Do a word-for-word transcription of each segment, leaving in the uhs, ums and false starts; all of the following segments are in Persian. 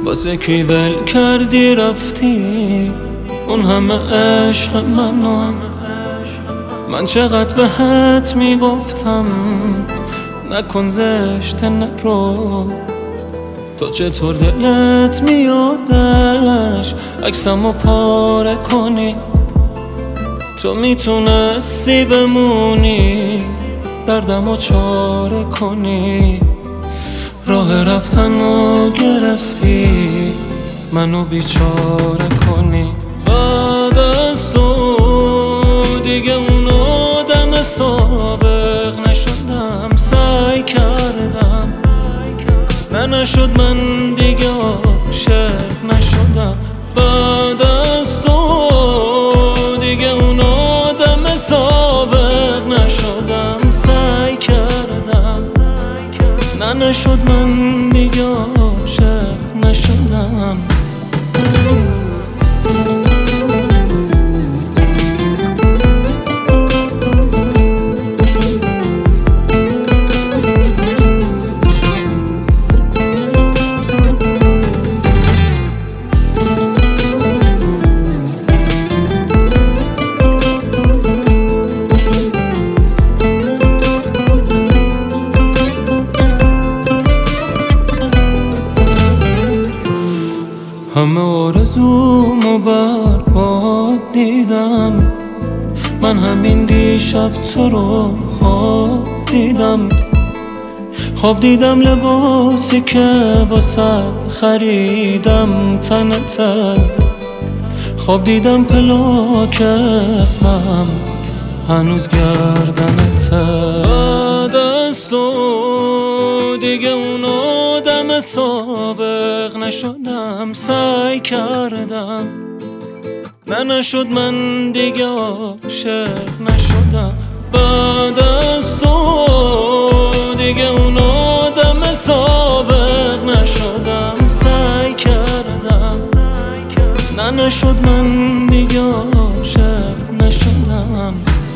واسه کی ول کردی رفتی اون همه عشق منو. من چقدر بهت میگفتم نکن زشت نرو، تو چطور دلت میادش عکسمو پاره کنی؟ تو میتونستی بمونی دردمو چاره کنی، راه رفتنو گرفتی منو بیچاره کنی. بعد از تو دیگه اون آدم سابق نشدم، سعی کردم نه نشد، من دیگه عاشق نشدم. بعد از تو دیگه اون آدم سابق نشدم، سعی کردم نه نشد، من دیگه عاشق نشدم. همه آرزومو برباد دیدم، من همین دیشب تو رو خواب دیدم. خواب دیدم لباسی که واسه خریدم تنته، خواب دیدم پلاک اسمم هنوز گردنته. بعد از تو دیگه اون آدم سابق نشدم، سعی کردم نه نشد، من دیگه عاشق نشدم. بعد از تو دیگه اون آدم سابق نشدم، سعی کردم نه نشد، من دیگه عاشق نشدم.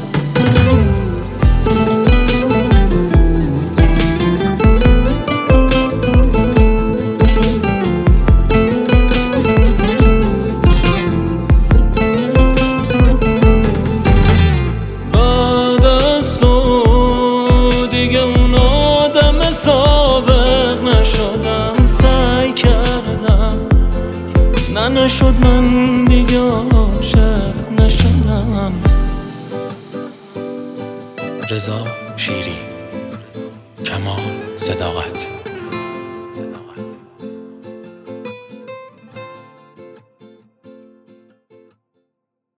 نه نشد، من دیگه عاشق نشدم. رضا شیری، کمان صداقت.